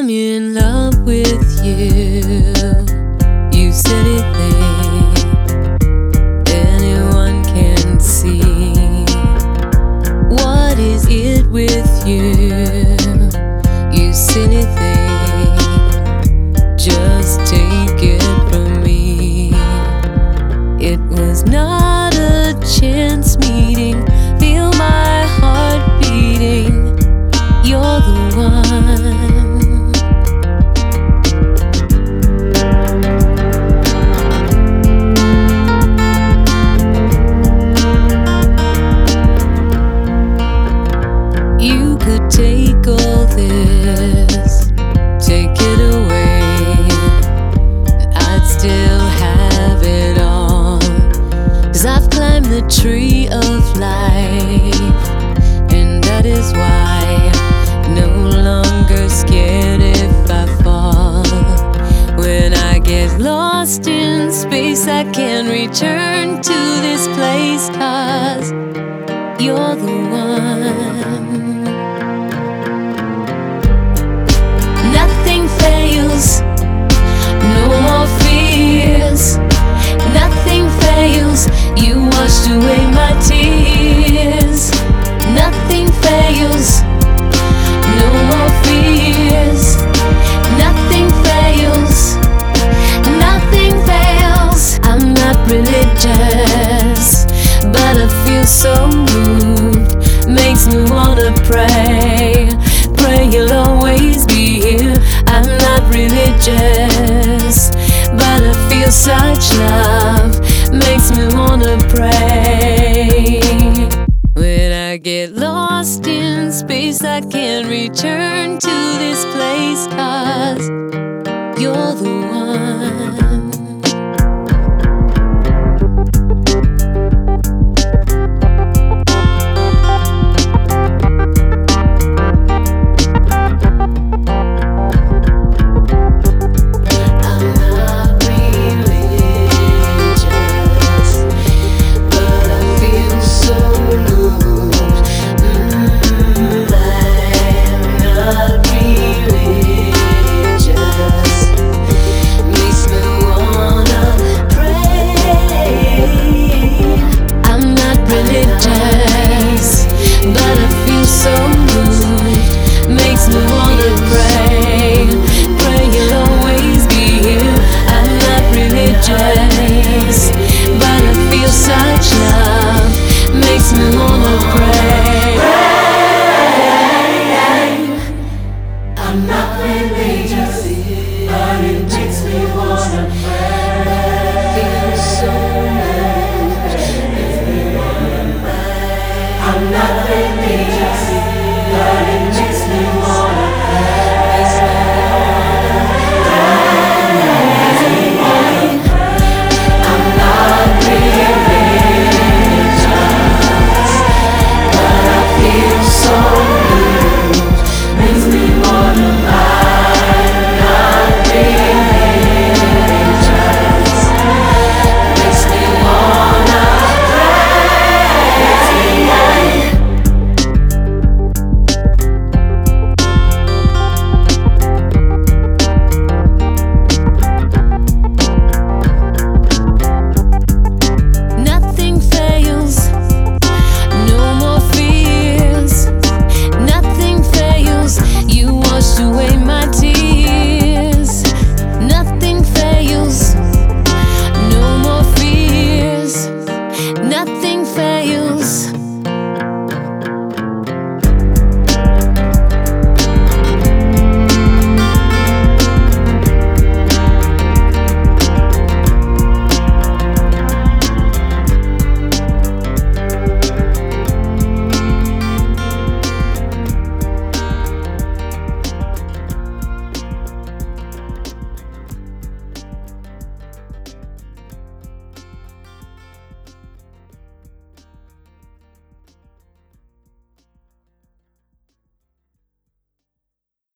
I'm in love with you. You silly thing, anyone can see. What is it with you? You silly thing, just take it from me. It was not a chance meeting. Feel my heart beating. You're the one. You could take all this, take it away, and I'd still have it all. 'Cause I've climbed the tree of life, and that is why I'm no longer scared if I fall. When I get lost in space, I can return to this place, 'cause you're the one. Nothing fails, no more fears. Nothing fails, you washed away my tears. Nothing fails, no more fears. Nothing fails, nothing fails. I'm not religious, but I feel so moved. Makes me wanna pray, pray you'll always be here. I'm not religious, but I feel such love. Makes me wanna pray. When I get lost in space, I can return to this place, 'cause you're the one. I'm not